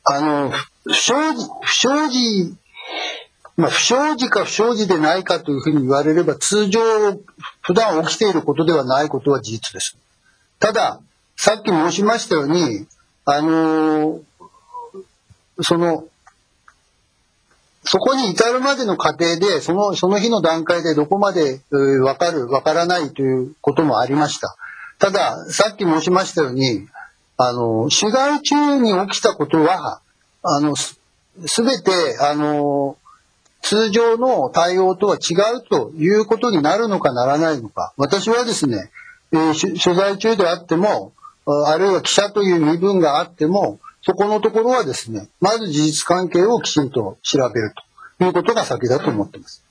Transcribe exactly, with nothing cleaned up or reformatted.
あの、不祥事、不祥事、まあ、不祥事か不祥事でないかというふうに言われれば、通常、普段起きていることではないことは事実です。ただ、さっき申しましたように、あの、その、そこに至るまでの過程で、その、その日の段階でどこまで、えー、わかる、わからないということもありました。ただ、さっき申しましたように、あの、取材中に起きたことは、あの、すべて、あの、通常の対応とは違うということになるのかならないのか。私はですね、えー、取材中であっても、あるいは記者という身分があっても、そこのところはですね、まず事実関係をきちんと調べるということが先だと思っています。